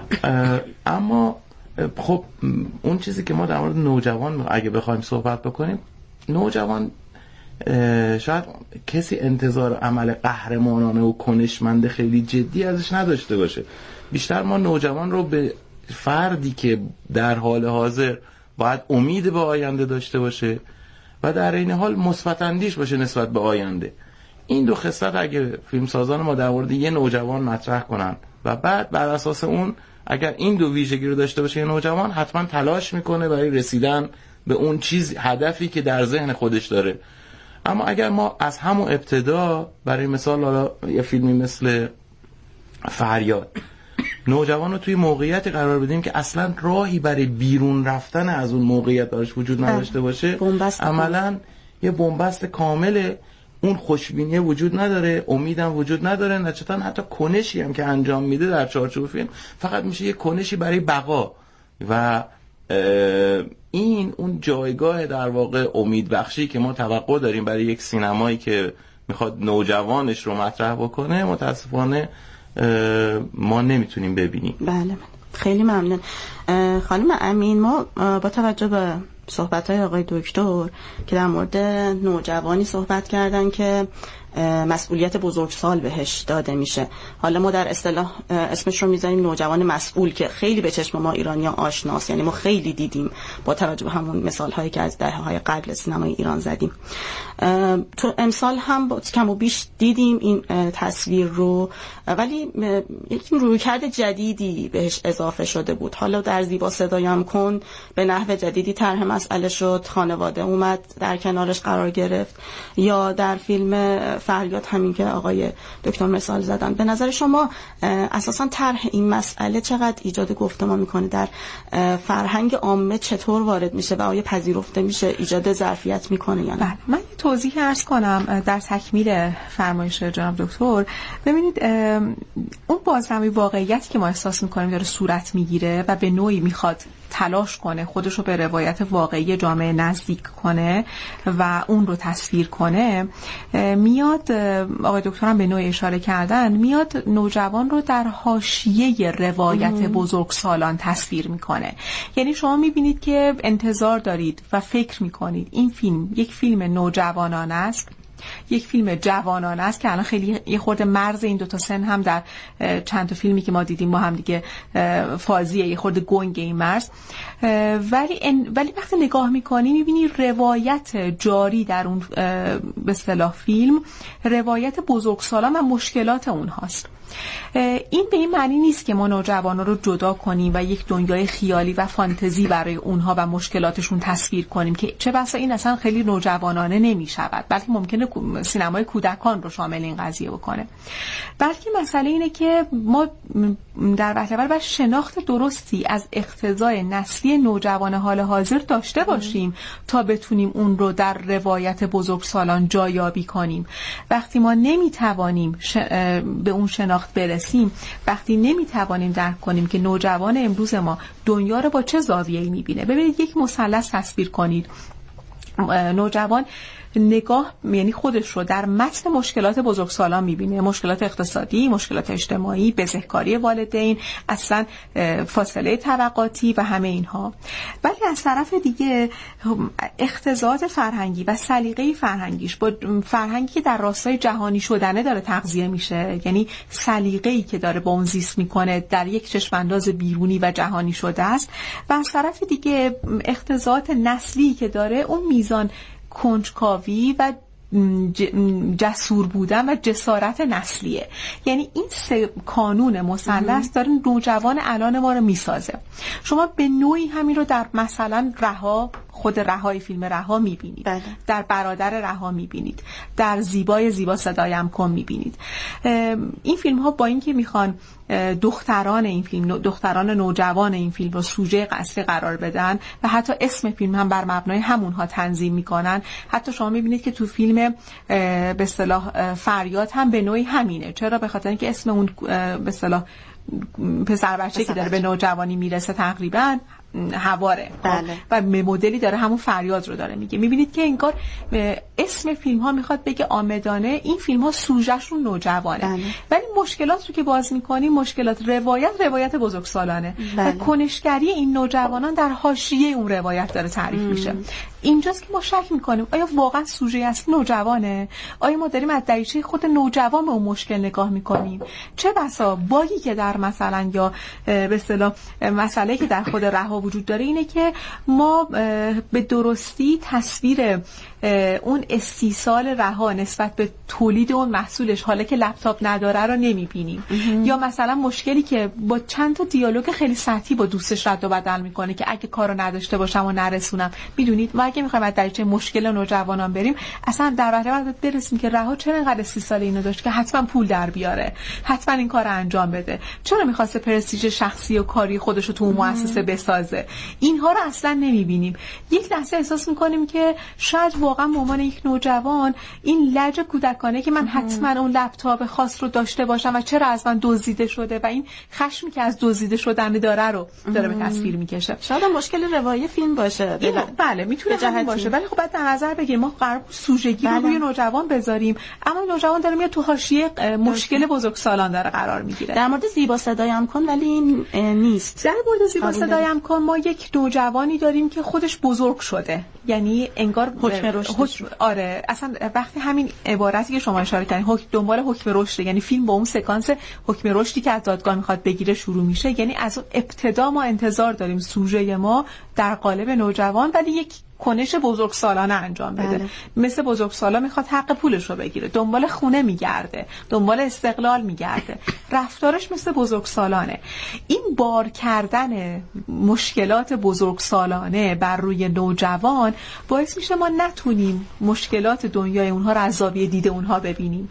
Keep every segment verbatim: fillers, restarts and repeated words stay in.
اما خب اون چیزی که ما در مورد نوجوان اگه بخوایم صحبت بکنیم، نوجوان شاید کسی انتظار عمل قهرمانانه و کنشمند خیلی جدی ازش نداشته باشه. بیشتر ما نوجوان رو به فردی که در حال حاضر باید امید به آینده داشته باشه و در این حال مثبت اندیش باشه نسبت به آینده. این دو خصلت اگه فیلمسازان ما در مورد یه نوجوان مطرح کنن و بعد بر اساس اون اگر این دو ویژگی رو داشته باشه، یه نوجوان حتما تلاش میکنه برای رسیدن به اون چیز، هدفی که در ذهن خودش داره. اما اگر ما از همون ابتدا، برای مثال حالا یه فیلمی مثل فریاد، نوجوان رو توی موقعیتی قرار بدیم که اصلا راهی برای بیرون رفتن از اون موقعیت براش وجود نداشته باشه، عملاً یه بنبست کامله، اون خوشبینی وجود نداره، امیدم وجود نداره، نتیجتاً حتی کنشی هم که انجام میده در چارچوب فیلم فقط میشه یه کنشی برای بقا و این اون جایگاه در واقع امیدبخشی که ما توقع داریم برای یک سینمایی که میخواد نوجوانش رو مطرح بکنه، متاسفانه ما نمیتونیم ببینیم. بله، خیلی ممنون خانم امین. ما با توجه به صحبت‌های آقای دکتر که در مورد نوجوانی صحبت کردن که مسئولیت بزرگسال بهش داده میشه، حالا ما در اصطلاح اسمش رو میذاریم نوجوان مسئول که خیلی به چشم ما ایرانی‌ها آشناست، یعنی ما خیلی دیدیم با توجه به همون مثال‌هایی که از دهه‌های قبل سینمای ایران زدیم. تو امسال هم با کم و بیش دیدیم این تصویر رو، ولی یک رویکرد جدیدی بهش اضافه شده بود. حالا در زیبا صدایم کن به نحو جدیدی طرح مسئله شد، خانواده اومد در کنارش قرار گرفت، یا در فیلم فریاد همین که آقای دکتر مثال زدن. به نظر شما اساساً طرح این مسئله چقدر ایجاد گفتمان میکنه، در فرهنگ عامه چطور وارد میشه و آیا پذیرفته میشه، ایجاد ظرفیت میکنه یا نه؟ بله، من یه توضیح عرض کنم در تکمیل فرمایش جناب دکتر. ببینید اون بازنمایی واقعیتی که ما احساس میکنیم داره صورت میگیره و به نوعی میخواد تلاش کنه خودش رو به روایت واقعی جامعه نزدیک کنه و اون رو تصویر کنه، میاد آقای دکترم به نوعی اشاره کردن، میاد نوجوان رو در حاشیه روایت بزرگسالان تصویر میکنه. یعنی شما میبینید که انتظار دارید و فکر میکنید این فیلم یک فیلم نوجوانان است، یک فیلم جوانان است که الان خیلی یه خورده مرز این دوتا سن هم در چند تا فیلمی که ما دیدیم ما هم دیگه فازیه، یه خورده گنگ این مرز، ولی ولی وقتی نگاه میکنی میبینی روایت جاری در اون به اصطلاح فیلم روایت بزرگسالان و مشکلات اونهاست. این به این معنی نیست که ما نوجوانان رو جدا کنیم و یک دنیای خیالی و فانتزی برای اونها و مشکلاتشون تصویر کنیم که چه بسا این اصلا خیلی نوجوانانه نمی شود، بلکه ممکنه سینمای کودکان رو شامل این قضیه بکنه. بلکه مسئله اینه که ما در وهله اول باید شناخت درستی از اقتضای نسلی نوجوان حال حاضر داشته باشیم تا بتونیم اون رو در روایت بزرگسالان جایابی کنیم. وقتی ما نمیتوانیم ش... به اون شناخت برسیم، وقتی نمیتوانیم درک کنیم که نوجوان امروز ما دنیا رو با چه زاویه‌ای میبینه. ببینید یک مثلث تصویر کنید، نوجوان نگاه یعنی خودش رو در متن مشکلات بزرگسالان میبینه، مشکلات اقتصادی، مشکلات اجتماعی، بزهکاری والدین، اصلا فاصله طبقاتی و همه اینها. ولی از طرف دیگه اقتضاعات فرهنگی و سلیقه فرهنگیش با فرهنگی که در راستای جهانی شدنه داره تغذیه میشه، یعنی سلیقه‌ای که داره با اون زیست میکنه در یک چشمانداز بیرونی و جهانی شده است، و از طرف دیگه اقتضاعات نسلی که داره اون میزان کنجکاوی و جسور بودن و جسارت نسلیه. یعنی این سه کانون مثلث داره نوجوان الان ما رو میسازه. شما به نوعی همین رو در مثلا رها، خود رهای فیلم رها میبینید، بله. در برادر رها میبینید، در زیبای زیبا صدایم کن میبینید. این فیلم ها با اینکه میخوان دختران این فیلم، دختران نوجوان این فیلم رو سوژه اصلی قرار بدن و حتی اسم فیلم هم بر مبنای همونها تنظیم میکنن، حتی شما میبینید که تو فیلم به اصطلاح فریاد هم به نوعی همینه. چرا؟ به خاطر اینکه اسم اون به اصطلاح پسر بچه که داره به نوجوانی میرسه تقریبا حواره، بله. و مدلی داره همون فریاد رو داره میگه. میبینید که انگار اسم فیلم ها میخواد بگه عامدانه این فیلم ها سوژهشون نوجوانه، بله. ولی مشکلات رو که باز میکنیم مشکلات روایت روایت بزرگسالانه، بله. و کنشگری این نوجوانان در حاشیه اون روایت داره تعریف ام. میشه. اینجاست که ما شک میکنیم آیا واقعا سوژه اصلی نوجوانه؟ آیا ما داریم از دریچه خود نوجوان به اون مشکل نگاه میکنیم؟ چه بسا باگی که در مثلا یا به اصطلاح مسئله که در خود رها وجود داره اینه که ما به درستی تصویر اون استیصال رها نسبت به تولید اون محصولش حالا که لپتاپ نداره رو نمیبینیم، یا مثلا مشکلی که با چند تا دیالوگ خیلی سطحی با دوستش رد و بدل میکنه که اگه کارو نداشته باشم و نرسونم. میدونید ما اگه میخوایم از دریچه مشکل نوجوانان بریم، اصلا در واقع برسیم که رها چرا اینقدر استیصال اینو داشت که حتما پول در بیاره، حتما این کارو انجام بده، چرا میخواسته پرستیژ شخصی و کاری خودش رو تو اون مؤسسه بسازه. اینها رو اصلا نمیبینیم. یک لحظه احساس میکنیم که شاید واقعا به عنوان یک نوجوان این لج کودکانه که من حتما اون لپتاپ خاص رو داشته باشم و چرا از من دزدیده شده و این خشمی که از دزدیده شدن داره رو داره به تصویر میکشه. شاید مشکل روایی فیلم باشه. بله میتونه همین باشه، ولی خب بعد در نظر بگیریم ما قرار سوژگی رو روی نوجوان بذاریم، اما نوجوان داره میاد تو حاشیه مشکل بزرگسالان داره قرار میگیره. در مورد زیبا صدایم کن ولی این نیست. در مورد زیبا صدایم کن ما یک نوجوانی داریم که خودش بزرگ شده، یعنی انگار حکم رشد. حکم آره اصلا وقتی همین عبارتی که شما اشاره کردین حکم دنبال حکم رشد، یعنی فیلم با اون سکانس حکم رشدی که از دادگاه میخواد بگیره شروع میشه، یعنی از اون ابتدا ما انتظار داریم سوژه ما در قالب نوجوان ولی یک کنش بزرگسالانه انجام بده. بله. مثل بزرگسالا میخواد حق پولش رو بگیره، دنبال خونه میگرده، دنبال استقلال میگرده، رفتارش مثل بزرگسالانه. این بار کردن مشکلات بزرگسالانه بر روی نوجوان باعث میشه ما نتونیم مشکلات دنیای اونها رو از زاویه دید اونها ببینیم.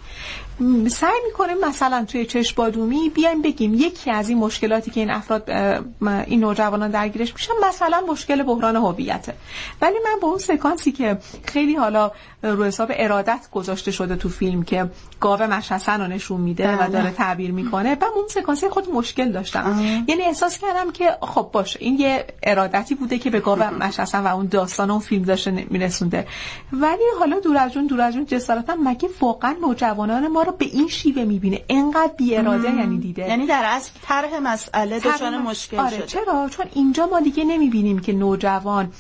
سعی میکنیم مثلا توی چشم‌بادومی بیایم بگیم یکی از این مشکلاتی که این افراد این نوجوانان درگیرش میشن مثلا مشکل بحران هویته، ولی من با اون سکانسی که خیلی حالا رو حساب ارادت گذاشته شده تو فیلم که گاو مشحسن رو نشون میده و داره تعبیر میکنه، من اون سکانسی خود مشکل داشتم. آه. یعنی احساس کردم که خب باشه این یه ارادتی بوده که به گاو مشحسن و اون داستان اون فیلم داشته میرسونده، ولی حالا دور از اون دور از اون جسارتا مگه واقعا نوجوانان ما رو به این شیوه میبینه؟ انقدر بی اراده یعنی دیده، یعنی در اصل طرح مسئله دچار مشکل آره شده. چرا؟ چون اینجا ما دیگه نمیبینیم که نوجوان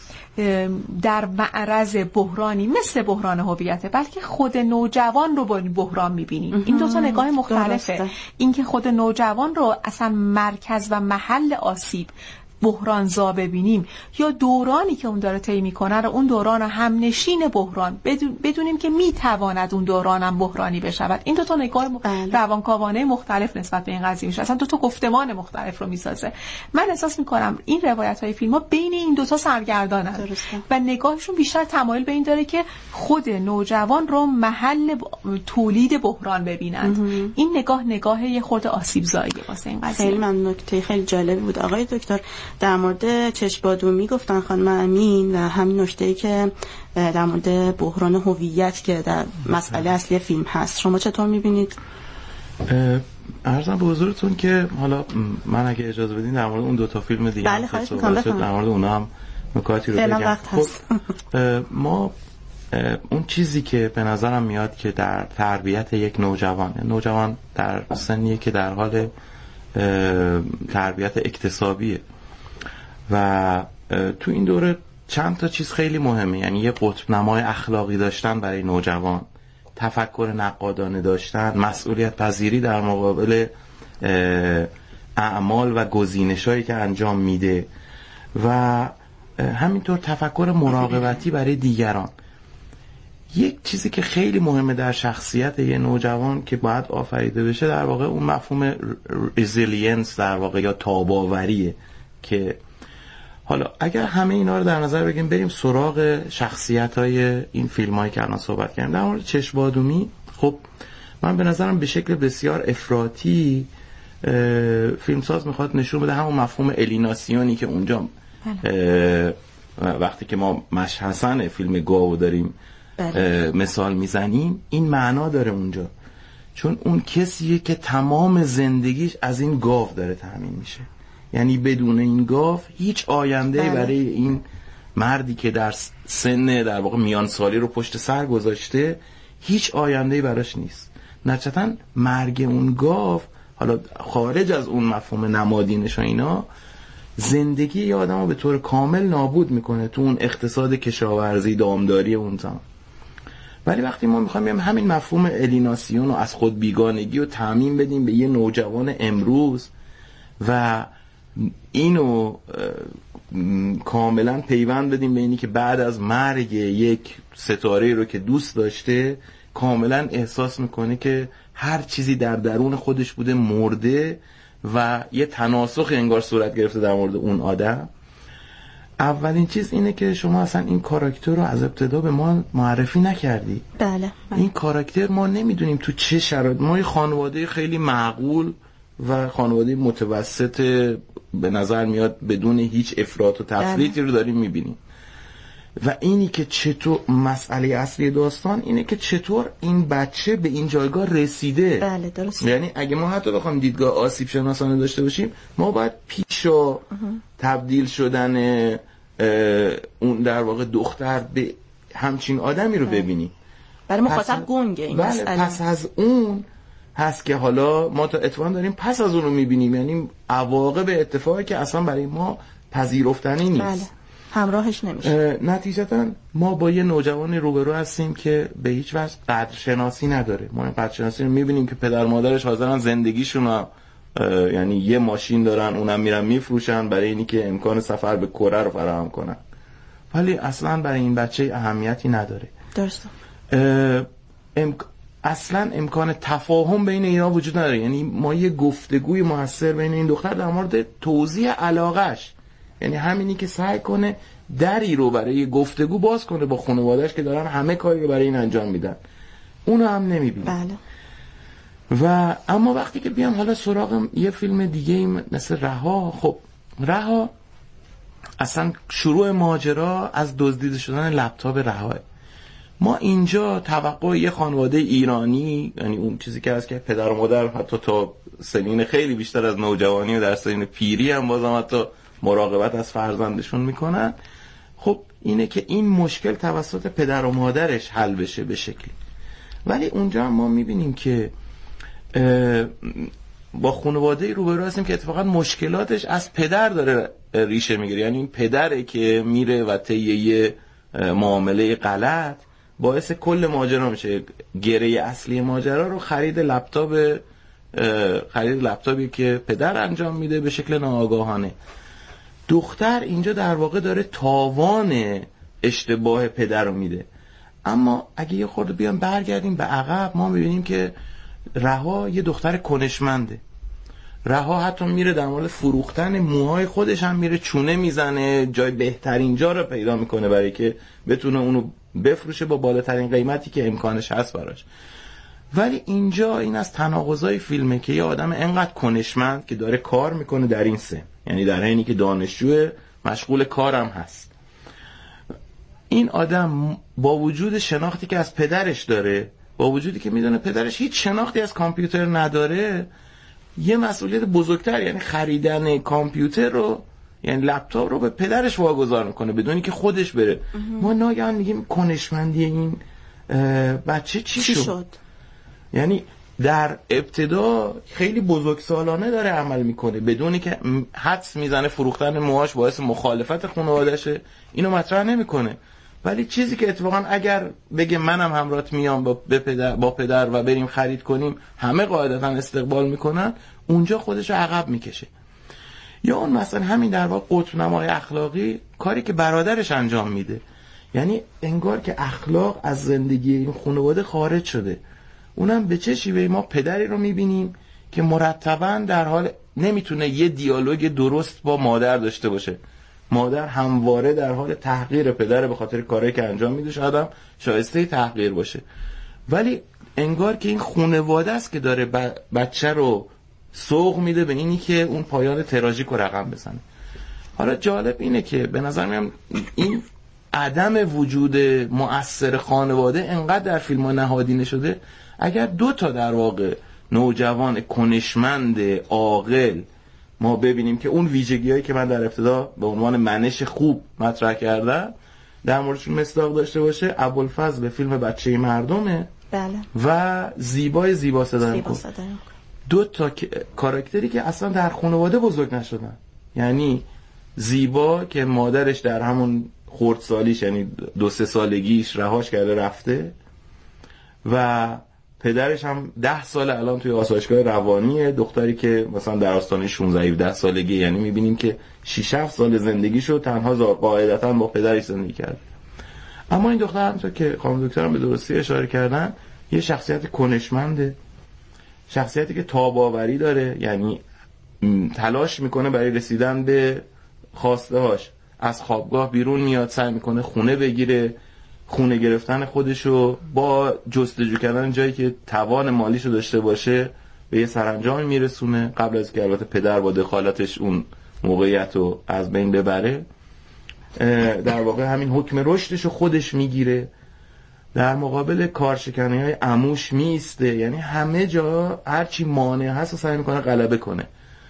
در معرض بحرانی مثل بحران هویته، بلکه خود نوجوان رو با این بحران میبینیم. این دو تا نگاه مختلفه. اینکه خود نوجوان رو اصلا مرکز و محل آسیب بحران زا ببینیم یا دورانی که اون داره طی میکنه رو اون دوران همنشین بحران بدون بدونیم که میتواند اون دوران هم بحرانی بشود. این دو تا نگاه روانکاوانه مختلف نسبت به این قضیه میشه، اصلا دو تا گفتمان مختلف رو میسازه. من احساس میکنم این روایت های فیلم ها بین این دو تا سرگردانن و نگاهشون بیشتر تمایل به این داره که خود نوجوان رو محل تولید بحران ببینند. امه. این نگاه نگاه یه خورده آسیب زاییه واسه این قضیه. خیلی ممنون، نکته خیلی جالبی بود آقای دکتر. در مورد چشم‌بادومی گفتن خانم امین و همین نکته‌ای که در مورد بحران هویت که در مسئله اصلی فیلم هست، شما چطور می‌بینید؟ عرضم به حضورتون که حالا من اگه اجازه بدین در مورد اون دو تا فیلم دیگه بله هم صحبت شد، در مورد اونها هم نکاتی رو بگم. خب ما اون چیزی که به نظرم میاد که در تربیت یک نوجوان نوجوان در سنیه که در حال تربیت اکتسابیه و تو این دوره چند تا چیز خیلی مهمه، یعنی یه قطب نمای اخلاقی داشتن برای نوجوان، تفکر نقادانه داشتن، مسئولیت پذیری در مقابل اعمال و گزینش‌هایی که انجام میده و همینطور تفکر مراقبتی برای دیگران. یک چیزی که خیلی مهمه در شخصیت یه نوجوان که باید آفریده بشه در واقع اون مفهوم رزیلینس در واقع یا تاباوریه که حالا اگر همه اینا رو در نظر بگیم بریم سراغ شخصیت‌های این فیلم‌هایی که الان صحبت کردیم. در مورد چشم‌بادومی خب من به نظرم به شکل بسیار افراطی فیلمساز میخواد نشون بده همون مفهوم الیناسیونی که اونجا وقتی که ما مشحسن فیلم گاو داریم بله. مثال میزنیم این معنا داره اونجا، چون اون کسیه که تمام زندگیش از این گاو داره تامین میشه، یعنی بدون این گاو هیچ آینده بله. برای این مردی که در سن در واقع میان سالی رو پشت سر گذاشته هیچ آینده‌ای براش نیست. نتیجتاً مرگ اون گاو، حالا خارج از اون مفهوم نمادینش و اینا، زندگی یه آدم رو به طور کامل نابود میکنه تو اون اقتصاد کشاورزی دامداری اون زمان. ولی وقتی ما میخوایم بیم همین مفهوم الیناسیون و از خود بیگانگی رو تعمیم بدیم به یه نوجوان امروز و اینو کاملا پیوند بدیم به اینی که بعد از مرگ یک ستاره رو که دوست داشته کاملا احساس میکنه که هر چیزی در درون خودش بوده مرده و یه تناسخ انگار صورت گرفته در مورد اون آدم. اولین چیز اینه که شما اصلا این کاراکتر رو از ابتدا به ما معرفی نکردی. بله. این کاراکتر ما نمیدونیم تو چه شرایط. ما یه خانواده خیلی معقول و خانواده متوسط به نظر میاد بدون هیچ افراط و تفریطی رو داریم میبینیم. و اینی که چطور مسئله اصلی داستان اینه که چطور این بچه به این جایگاه رسیده. بله درست. یعنی اگه ما حتی بخوام دیدگاه آسیب شناسانه داشته باشیم، ما باید پیشا تبدیل شدن اون در واقع دختر به همچین آدمی رو ببینیم. برای مخاطب گنگه این بله مسئله. پس از اون هست که حالا ما تا اتفاقا داریم پس از اون رو میبینیم، یعنی عواقب اتفاقی که اصلا برای ما پذیرفتنی نیست. بله. همراهش نمیشه. نتیجتاً ما با یه نوجوانی روبرو هستیم که به هیچ وجه قدرشناسی نداره. ما این قدرشناسی رو میبینیم که پدر مادرش حاضرن زندگیشون رو یعنی یه ماشین دارن اونم میرن میفروشن برای اینی که امکان سفر به کره رو فراهم کنن، ولی اصلا برای این بچه اهمیتی نداره. درسته. امک... اصلا امکان تفاهم بین اینا وجود نداره. یعنی ما یه گفتگوی موثر بین این دختر در مورد توضیح علاقش، یعنی همینی که سعی کنه دری رو برای گفتگو باز کنه با خانواده‌اش که دارن همه کاری رو برای این انجام میدن، اونو هم نمیبینه. بله. و اما وقتی که بیام حالا سراغ یه فیلم دیگه مثل رها، خب رها اصلا شروع ماجرا از دزدیده شدن لپتاپ رها. ما اینجا توقع یه خانواده ایرانی، یعنی اون چیزی که هست که پدر و مادر حتی تا سنین خیلی بیشتر از نوجوانی و در سنین پیری هم بازم حتی مراقبت از فرزندشون میکنن، خب اینه که این مشکل توسط پدر و مادرش حل بشه به شکلی. ولی اونجا هم ما میبینیم که با خانواده روبرو هستیم که اتفاقا مشکلاتش از پدر داره ریشه میگیره. یعنی این پدره که میره و طی یه معامله غلط باعث کل ماجرا میشه. گره اصلی ماجرا رو خرید لپتاپ خرید لپتاپی که پدر انجام میده به شکل ناآگاهانه. دختر اینجا در واقع داره تاوان اشتباه پدر رو میده. اما اگه یه خورده بیام برگردیم به عقب، ما میبینیم که رها یه دختر کنشمنده. رها حتی میره در مورد فروختن موهای خودش هم میره چونه میزنه، جای بهترین جا رو پیدا میکنه برای که بتونه اونو بفروشه با بالاترین قیمتی که امکانش هست براش. ولی اینجا این از تناقضای فیلمه که یه آدم انقدر کنشمند که داره کار میکنه در این سن، یعنی در حینی که دانشجو مشغول کارم هست، این آدم با وجود شناختی که از پدرش داره، با وجودی که میدونه پدرش هیچ شناختی از کامپیوتر نداره، یه مسئولیت بزرگتر یعنی خریدن کامپیوتر رو، یعنی لپتاپ رو به پدرش واگذار میکنه بدونی که خودش بره. ما ناگهان میگیم کنشمندی این بچه چی, چی شد؟, شد یعنی در ابتدا خیلی بزرگسالانه داره عمل میکنه بدونی که حدس میزنه فروختن موهاش باعث مخالفت خانواده‌شه، اینو مطرح نمیکنه. ولی چیزی که اتفاقا اگر بگه منم همراهت میام با پدر با پدر و بریم خرید کنیم، همه قاعدتا استقبال میکنن، اونجا خودش رو عقب میکشه. یا اون مثلا همین در واقع قطب‌نمای اخلاقی، کاری که برادرش انجام میده، یعنی انگار که اخلاق از زندگی این خانواده خارج شده. اونم به چه شیوهی ما پدری رو میبینیم که مرتباً در حال نمیتونه یه دیالوگ درست با مادر داشته باشه. مادر همواره در حال تحقیر پدر به خاطر کاری که انجام میده، شاید هم شایسته تحقیر باشه، ولی انگار که این خانواده است که داره بچه رو سوق میده به اینی که اون پایان تراژیک رو رقم بزنه. حالا جالب اینه که به نظر میاد این عدم وجود مؤثر خانواده انقدر در فیلم ها نهادینه شده. اگر دو تا در واقع نوجوان کنشمند عاقل ما ببینیم که اون ویژگی‌هایی که من در ابتدا به عنوان منش خوب مطرح کردم در موردشون مصداق داشته باشه. ابوالفضل فیلم بچه مردمه، بله، و زیبای زیبا صدای کن، دو تا کاراکتری که اصلا در خانواده بزرگ نشدن. یعنی زیبا که مادرش در همون خردسالیش، یعنی دو سه سالگیش رهاش کرده رفته، و پدرش هم ده سال الان توی آسایشگاه روانیه، دختری که مثلا در آستانه شانزده هفده سالگی. یعنی میبینیم که شش هفت سال زندگیشو تنها قاعدتا با پدرش زندگی کرد. اما این دختر همونطور که خانم دکترم به درستی اشاره کردن یه شخصیت کنشمنده، شخصیتی که تاباوری داره، یعنی تلاش میکنه برای رسیدن به خواسته هاش. از خوابگاه بیرون میاد، سعی میکنه خونه بگیره، خونه گرفتن خودشو با جستجو کردن جایی که توان مالیشو داشته باشه به یه سرانجام میرسونه، قبل از که البته پدر با دخالتش اون موقعیت رو از بین ببره. در واقع همین حکم رشدشو خودش میگیره، در مقابل کارشکنی های عموش میسته. یعنی همه جا هرچی مانع هست و سعی میکنه غلبه کنه.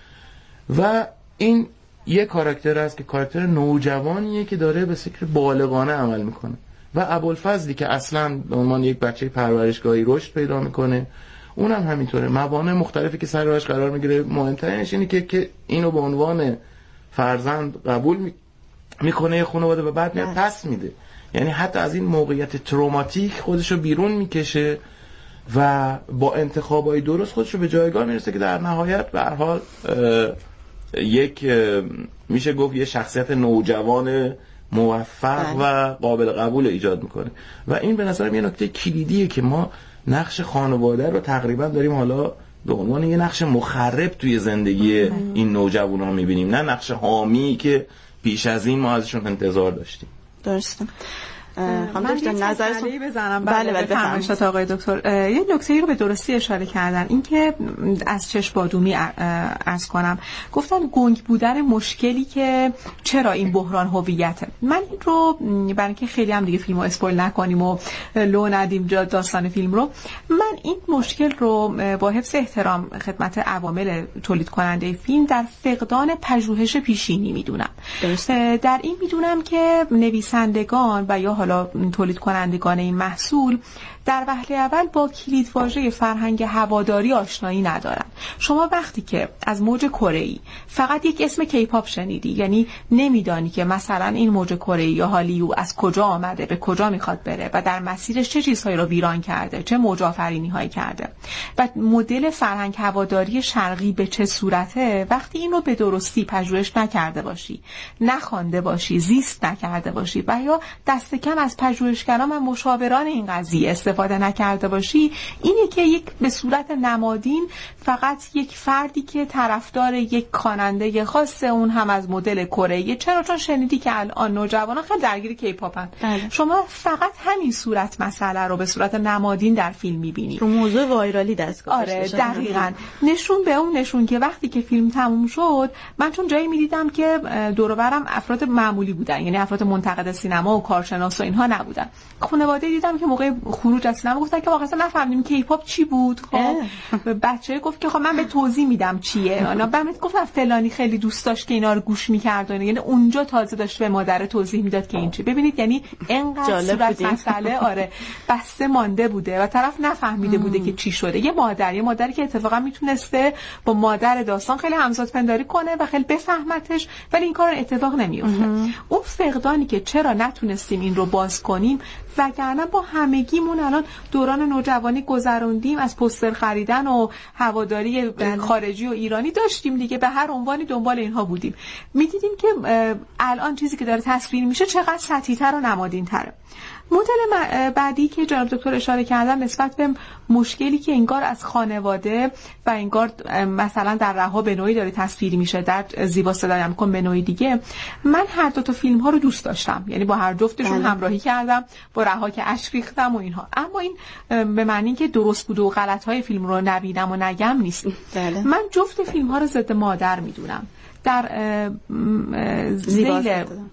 و این یه کاراکتر است که کاراکتر نوجوانیه که داره به شکل بالغانه عمل میکنه. و ابوالفضلی که اصلا به عنوان یک بچه پرورشگاهی رشد پیدا میکنه، اونم همینطوره. موانع مختلفی که سر راهش قرار میگیره، مهمترینش اینه که که اینو به عنوان فرزند قبول میکنه یه خانواده و بعد میاد پس میده. یعنی حتی از این موقعیت تروماتیک خودشو بیرون میکشه و با انتخابای درست خودشو به جایگاه میرسه که در نهایت به هر حال یک میشه گفت یه شخصیت نوجوان موفق و قابل قبول ایجاد میکنه. و این به نظرم یه نکته کلیدیه که ما نقش خانواده رو تقریبا داریم حالا به عنوان یه نقش مخرب توی زندگی این نوجوانان میبینیم، نه نقش حامی که پیش از این ما ازشون انتظار داشتیم. درسته. من یه نظری بزنم. بله بله فرمایشات آقای دکتر. یه نکته رو به درستی اشاره کردن، این که از چشم بادومی عرض کنم، گفتن گنگ بودن مشکلی که چرا این بحران هویته. من این رو برای اینکه خیلی هم دیگه فیلمو اسپویل نکنیم و لو ندیم جا داستان فیلم رو، من این مشکل رو با حفظ احترام خدمت عوامل تولید کننده فیلم در فقدان پژوهش پیشینی میدونم. در این میدونم که نویسندگان و یا حالا تولید کنندگان این محصول در وهله اول با کلیدواژه فرهنگ هواداری آشنایی ندارن. شما وقتی که از موج کره‌ای فقط یک اسم کیپاپ شنیدی، یعنی نمیدانی که مثلا این موج کره‌ای یا هالیوود از کجا آمده، به کجا میخواد بره و در مسیرش چه چیزهایی رو ویران کرده، چه موج آفرینی‌هایی کرده و مدل فرهنگ هواداری شرقی به چه صورته، وقتی این رو به درستی پژوهش نکرده باشی، نخوانده باشی، زیست نکرده باشی و یا دست کم از پژوهشگران و مشاوران این قضیه استفاده نکرده باشی، اینه که یک به صورت نمادین فقط یک فردی که طرفدار یک خواننده خاصه، اون هم از مدل کره‌ای، چرا چون شنیدی که الان نوجوانان خیلی درگیر کیپاپن، شما فقط همین صورت مسئله رو به صورت نمادین در فیلم می‌بینی. رو موضوع وایرالی دست گذاشته. آره دقیقاً. نشون به اون نشون که وقتی که فیلم تموم شد، من چون جایی می‌دیدم که دور و برم افراد معمولی بودن، یعنی افراد منتقد سینما و کارشناس و اینها نبودن. خانواده دیدم که موقع خروج از سینما گفتن که واقعا نفهمیدیم که هیپ هاپ چی بود. خب بچه گفت که خب من به توضیح میدم چیه. اونا بهم گفتن فلانی خیلی دوست داشت که اینا رو گوش می‌کرد، یعنی اونجا تازه داشت به مادر توضیح میداد که این چی. ببینید یعنی اینقدر صورت مسئله آره بسته مانده بوده و طرف نفهمیده بوده که چی شده. یه مادر یه مادری که اتفاقا میتونسته با مادر داستان خیلی همزاد پنداری کنه و خیلی بفهمتش، ولی این کار اتفاق نمیفته. اون فقدانی که چرا نتونستیم این رو باز کنیم، وگرنه با همگیمون الان دوران نوجوانی گذروندیم، از پوستر خریدن و هواداری خارجی و ایرانی داشتیم دیگه، به هر عنوانی دنبال اینها بودیم. میدیدیم که الان چیزی که داره تصویر میشه چقدر سطحی‌تر و نمادین‌تره. مدل بعدی که جناب دکتر اشاره کردن نسبت به مشکلی که انگار از خانواده و انگار مثلا در رها به نوعی داره تصویر میشه، در زیبا صدایم کن به نوعی دیگه، من هر دو تا فیلم ها رو دوست داشتم، یعنی با هر جفتشون همراهی کردم، با رها که اشک ریختم و اینها. اما این به معنی که درست بود و غلط های فیلم رو نبینم و نگم نیست. بله. من جفت فیلم ها رو ضد مادر میدونم. در ذیل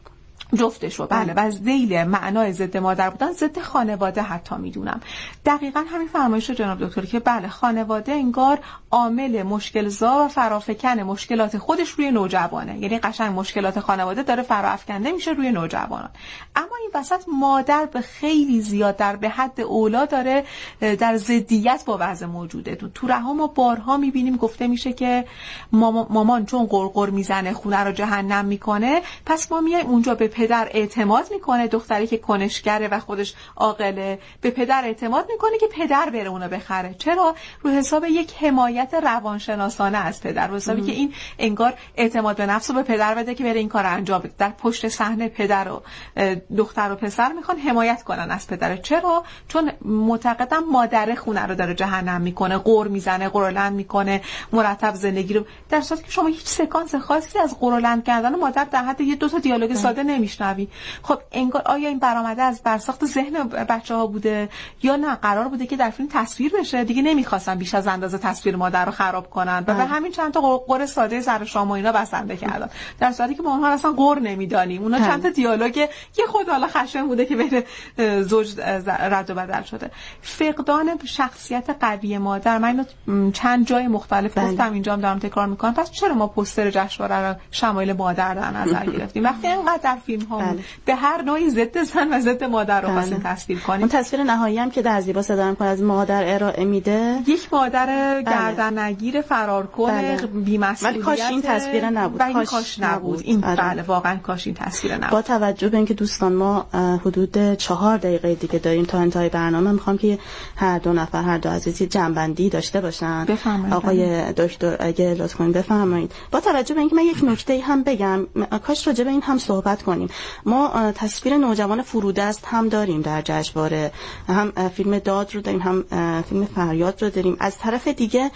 جفتشو بله و ذیل معنای ضد مادر بودن ضد خانواده حتی میدونم. دقیقاً همین فرمایش جناب دکتر که بله خانواده انگار عامل مشکل‌زا و فرافکن مشکلات خودش روی نوجوانه، یعنی قشنگ مشکلات خانواده داره فراافکنده میشه روی نوجوانان. اما این وسط مادر به خیلی زیاد در به حد اولا داره در ضدیت با وضع موجوده. تو تو رها ما بارها میبینیم گفته میشه که ماما، مامان چون قرقر میزنه خونه رو جهنم میکنه، پس ما میایم اونجا به پدر اعتماد میکنه، دختری که کنشگره و خودش عاقله به پدر اعتماد میکنه که پدر بره اونو بخره. چرا؟ رو حساب یک حمایت روانشناسانه از پدر، رو حسابی که این انگار اعتماد به نفس رو به پدر بده که بره این کار انجام بده. در پشت صحنه پدر و دختر و پسر میخوان حمایت کنن از پدر. چرا؟ چون معتقدن مادر خونه رو داره جهنم میکنه، قر میزنه، قرولند میکنه، مرتب زندگی رو، در صورتی که شما هیچ سکانس خاصی از قرولند کردن مادر در حد یه دو تا دیالوگ ساده نمیشنوی. خب انگار آیا این برآمده از برساخت ذهن بچه‌ها بوده یا نه قرار بوده که در فیلم تصویر بشه؟ دیگه نمیخواستن بیش از اندازه تصویر مادر رو خراب کنن و به همین چند تا قر ساده سر شام و اینا بسنده کردن، در صورتی که ما اونها اصلا قر نمیدانیم. اونا چند تا دیالوگ یه خود حالا خشن بوده که بین زوج رد و بدل شده. فقدان شخصیت قوی مادر، من اینو چند جای مختلف گفتم، اینجا هم دارم تکرار میکنم. پس چرا ما پوستر جشنواره رو شمایل مادر در نظر گرفتیم وقتی اینقدر در فیلم ها بله. به هر نوعی ضد زن و ضد مادر رو خواستیم بله. تصویر کنیم؟ اون تصویر نهایی هم که در زیبا صدام کنه از مادر ارائه میده، یک مادر گردنگیر فرارکن بله. بی‌مسئولیت، ولی کاش این تصویر نبود. کاش, کاش نبود این آره. بله واقعا کاش این تصویر نبود. با توجه به اینکه دوستان ما حدود چهار دقیقه دیگه داریم تا انتهای برنامه، میخوام که هر دو نفر هر دو عزیزی جنبندی داشته باشن. بفرمایید آقای دکتر اگه لطف کنید بفرمایید. با توجه به اینکه من یک نکته هم بگم، کاش راجع به این هم صحبت کنیم. ما تصویر نوجوان فرودست هم داریم در جشنواره، هم فیلم داد رو داریم، هم فیلم فریاد رو داریم. از طرف دیگه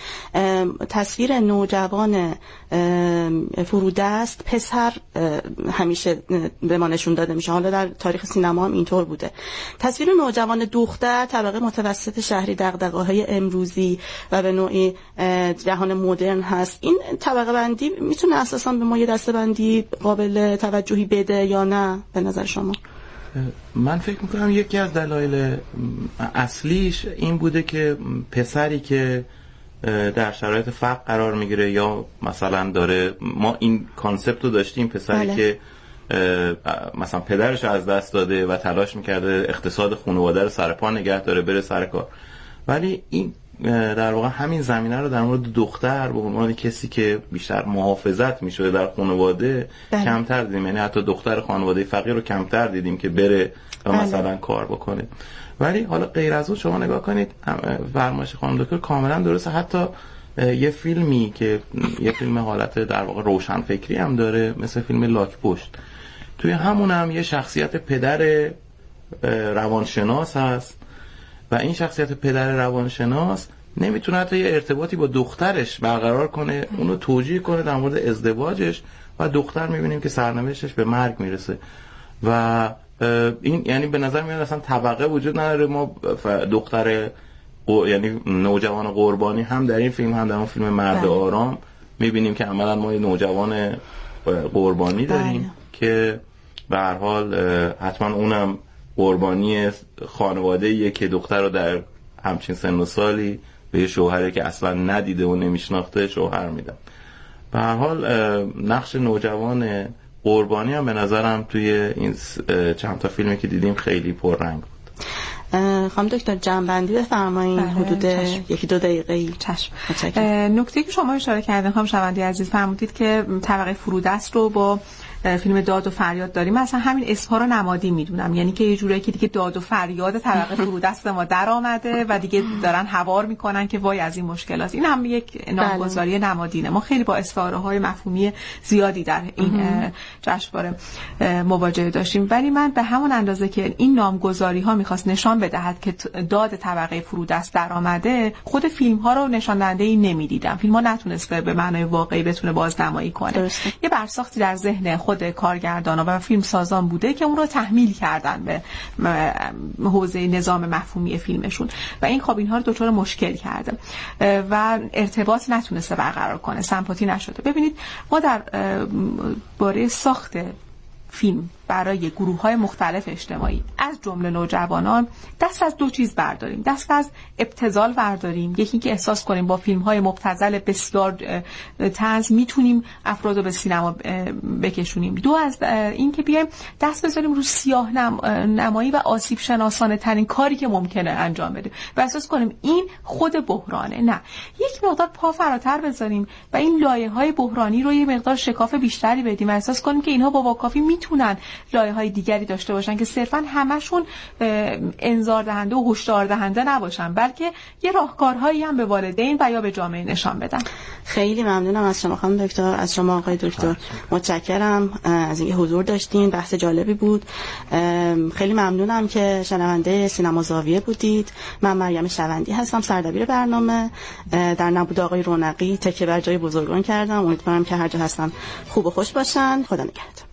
تصویر نوجوان فرودست پسر همیشه به ما نشون داده میشه، حالا در تاریخ سینما هم اینطور بوده. تصویر نوجوان دختر طبقه متوسط شهری دغدغه‌های امروزی و به نوعی جهان مدرن هست. این طبقه بندی میتونه اساسا به ما یه دسته بندی قابل توجهی بده یا نه به نظر شما؟ من فکر میکنم یکی از دلایل اصلیش این بوده که پسری که در شرایط فقر قرار میگیره یا مثلا داره، ما این کانسپت رو داشتیم، پسری بله. که مثلا پدرش از دست داده و تلاش میکرده اقتصاد خانواده رو سر پا نگه داره بره سر کار، ولی این در واقع همین زمینه رو در مورد دختر به عنوان کسی که بیشتر محافظت میشه در خانواده بله. کمتر دیدیم. یعنی حتی دختر خانواده فقیر رو کمتر دیدیم که بره و مثلا بله. کار بکنه. ولی حالا غیر از اون شما نگاه کنید، فرمایش خانم دکتر کاملا درسته. حتی یه فیلمی که یه فیلم حالت در واقع روشن فکری هم داره مثل فیلم لاک پشت، توی همون هم یه شخصیت پدر روانشناس هست و این شخصیت پدر روانشناس نمیتونه حتی یه ارتباطی با دخترش برقرار کنه، اونو توجیه کنه در مورد ازدواجش و دختر میبینیم که سرنوشتش به مرگ میرسه و این یعنی به نظر میاد اصلا طبقه وجود نداره. ما دختر یعنی نوجوان قربانی هم در این فیلم هم در اون فیلم مرد آرام میبینیم که عملا ما یه نوجوان قربانی داریم بله. که به هر حال حتما اونم قربانی خانواده‌ایه که دختر رو در همچین سن و سالی به یه شوهری که اصلا ندیده و نمیشناخته شوهر میدن. به هر حال نقش نوجوان قربانی هم به نظرم توی این چند تا فیلمی که دیدیم خیلی پررنگ بود. خانم دکتر جنبندی بفرمایید حدود یکی دو دقیقه. چشم. نکته که شما اشاره کردین خانم شوندی عزیز فرمودید که طبقه فرودست رو با فیلم داد و فریاد داریم. مثلا همین اسم‌ها رو نمادی میدونم، یعنی که یه جورایی که دیگه داد و فریاد طبقه فرودست ما در آمده و دیگه دارن حوار میکنن که وای از این مشکلات. این هم یک نامگذاری نمادینه. ما خیلی با استعاره‌های مفهومی زیادی در این جشنواره مواجهه داشتیم، ولی من به همون اندازه که این نامگذاری‌ها می‌خواست نشان بدهد که داد طبقه فرودست در آمده، خود فیلم‌ها رو نشان دهنده نمی‌دیدم. فیلم‌ها نتونسته به معنای واقعی بتونه بازنمایی کنه. درسته. یه برساختی در ذهن خود کارگردانا و فیلم سازان بوده که اون رو تحمیل کردن به حوزه نظام مفهومی فیلمشون و این خب اینها رو دچار مشکل کرده و ارتباط نتونسته برقرار کنه، سمپاتی نشده. ببینید ما در باره ساخت فیلم برای گروه‌های مختلف اجتماعی از جمله نوجوانان دست از دو چیز برداریم. دست از ابتذال برداریم، یکی که احساس کنیم با فیلم‌های مبتذل بسیار طنز میتونیم افراد رو به سینما بکشونیم. دو از این که بیایم دست بذاریم رو سیاه نمایی و آسیب شناسانه ترین کاری که ممکنه انجام بده و احساس کنیم این خود بحرانه. نه، یک مقدار پا فراتر بذاریم و این لایه‌های بحرانی رو یه مقدار شکاف بیشتری بدیم و احساس کنیم که اینها بابا کافی میتونن لایه‌های دیگری داشته باشن که صرفاً همشون انذار دهنده و هشدار دهنده نباشن، بلکه یه راهکارهایی هم به والدین و یا به جامعه نشان بدن. خیلی ممنونم از شما خانم دکتر، از شما آقای دکتر، متشکرم از اینکه حضور داشتین. بحث جالبی بود. خیلی ممنونم که شنونده سینما زاویه بودید. من مریم شوندی هستم، سردبیر برنامه. در نبود آقای رونقی تکیه بر جای بزرگان کردم. امیدوارم که هر جا هستن خوب و خوش باشن. خدا نگهدار.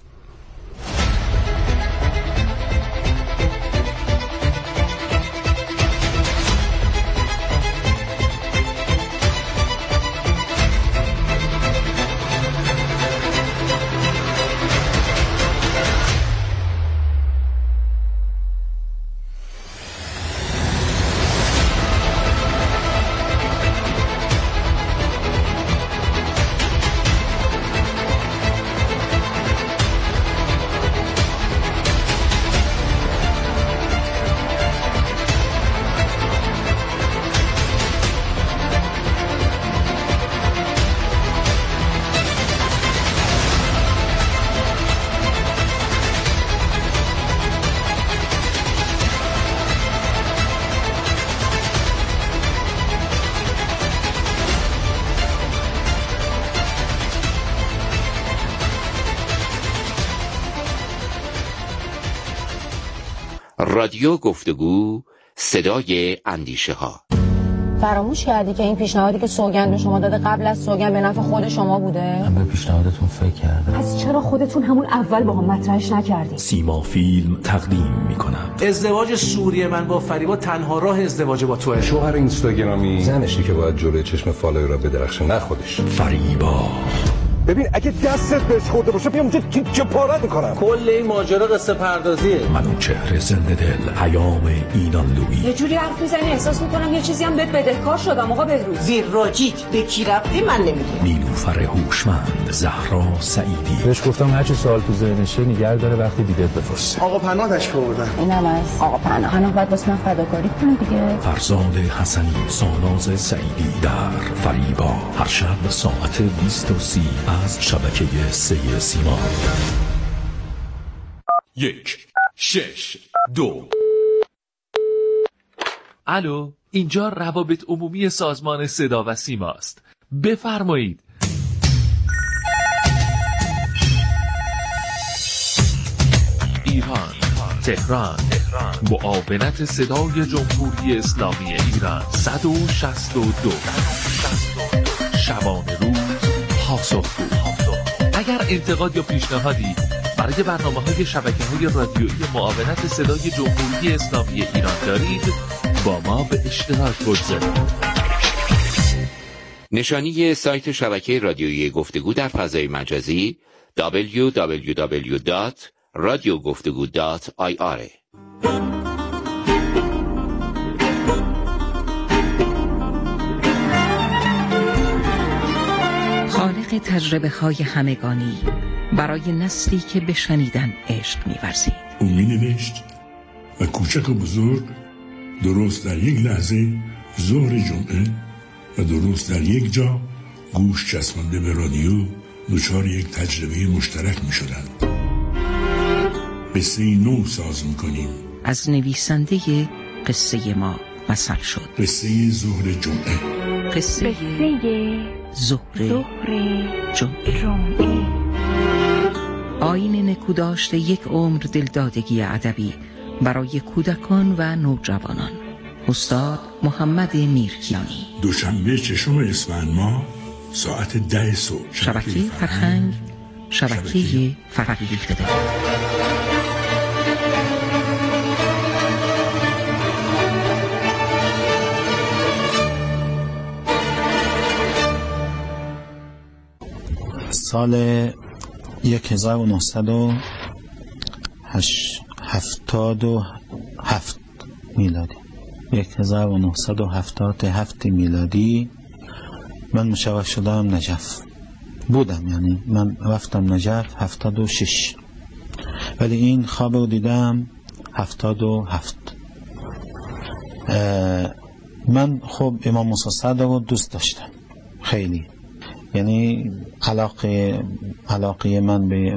رادیو گفتگو، صدای اندیشه ها. فراموش کردی که این پیشنهادی که سوگند به شما داده قبل از سوگند به نفع خود شما بوده؟ من به پیشنهادتون فکر کردم. پس چرا خودتون همون اول با هم مطرحش نکردین؟ سیما فیلم تقدیم می‌کند. ازدواج سوری من با فریبا تنها راه ازدواج با توئه. شوهر اینستاگرامی زنشی که باید جلوی چشم فالوور را بدرخشه، نه خودش. فریبا. ببین اگه دستت بهش خورده باشه بیام اونجا تیکه پارت میکنم. کل این ماجرا قصه پردازیه. منوچهر زنده دل، پیام اینان لویی. یه جوری حرف میزنی احساس میکنم یه چیزی هم بهت بدهکار شدم. آقا بهروز زیر راجیت به کی رفتی من نمیدونم. نیلوفر هوشمند، زهرا سعیدی. بهش گفتم هر چی سوال تو ذهنشه نگه داره وقتی دیدت بپرسه. آقا پناهش بردن. اینم از آقا پناه. پناه بعد واسه من فداکاری کنه دیگه. فرزاد حسنی، ساناز سعیدی در فریبا، هر شب ساعت بیست و سی از شبکه سه سیما. یک شش دو. الو، اینجا روابط عمومی سازمان صدا و سیما است. بفرمایید. ایران، تهران، معاونت صدای جمهوری اسلامی ایران. صد و شصت و دو شبانه روز پاسخگو. اگر انتقاد یا پیشنهادی برای برنامه‌های شبکه‌های رادیویی معاونت صدای جمهوری اسلامی ایران دارید، با ما به اشتراک بگذارید. نشانی سایت شبکه رادیویی گفتگو در فضای مجازی دبلیو دبلیو دبلیو دات رادیو گفتگو دات آی آر. خالق تجربه های همگانی برای نسلی که به شنیدن عشق می‌ورزید. او می‌نوشت و کوچک و بزرگ درست در یک لحظه ظهر جمعه و درست در یک جا گوش چسبانده به رادیو دچار یک تجربه مشترک می‌شدند. قصه نو ساز می‌کنیم. از نویسنده قصه ما مثل شد. قصه ظهر جمعه. قصه ظهر جمعه. آیین نکوداشت یک عمر دلدادگی ادبی برای کودکان و نوجوانان. استاد محمد میرکیانی. دوشنبه ششم اسفند ماه ساعت ده صبح. شبکه فرهنگ، شبکه فرهنگ شده. سال هزار و نهصد و هفتاد و هفت میلادی یک هزار و نهصد و هفتاد و هفت میلادی من مشوق شدم نجف بودم، یعنی من رفتم نجف هفتاد و شش، ولی این خواب رو دیدم هفتاد و هفت. من خب امام موسی صدر رو دوست داشتم خیلی، یعنی علاقه علاقه من به